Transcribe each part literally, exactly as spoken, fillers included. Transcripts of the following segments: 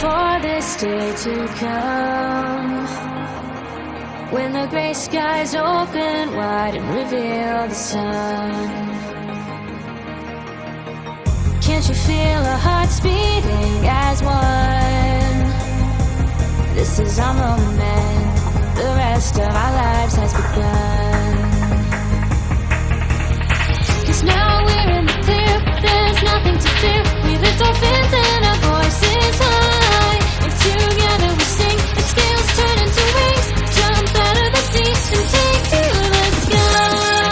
for this day to come, when the gray skies open wide and reveal the sun. Can't you feel our hearts beating as one? This is our moment, the rest of our lives has begun. 'Cause now we're in the clear, there's nothing to fear. We lift dolphins and our voices high, and together we sing. The scales turn into wings, jump out of the sea and take to the sky.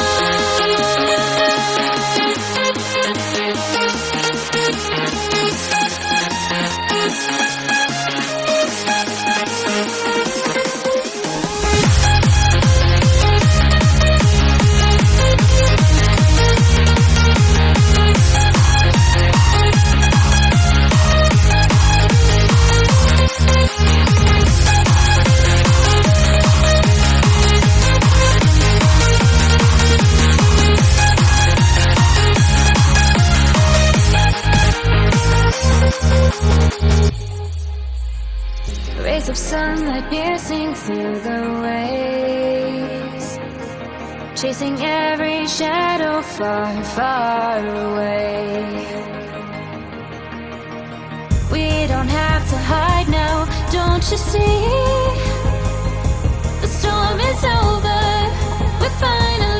Rays of sunlight piercing through the waves, chasing every shadow far, far away. We don't have to hide now, don't you see? The storm is over, we're finally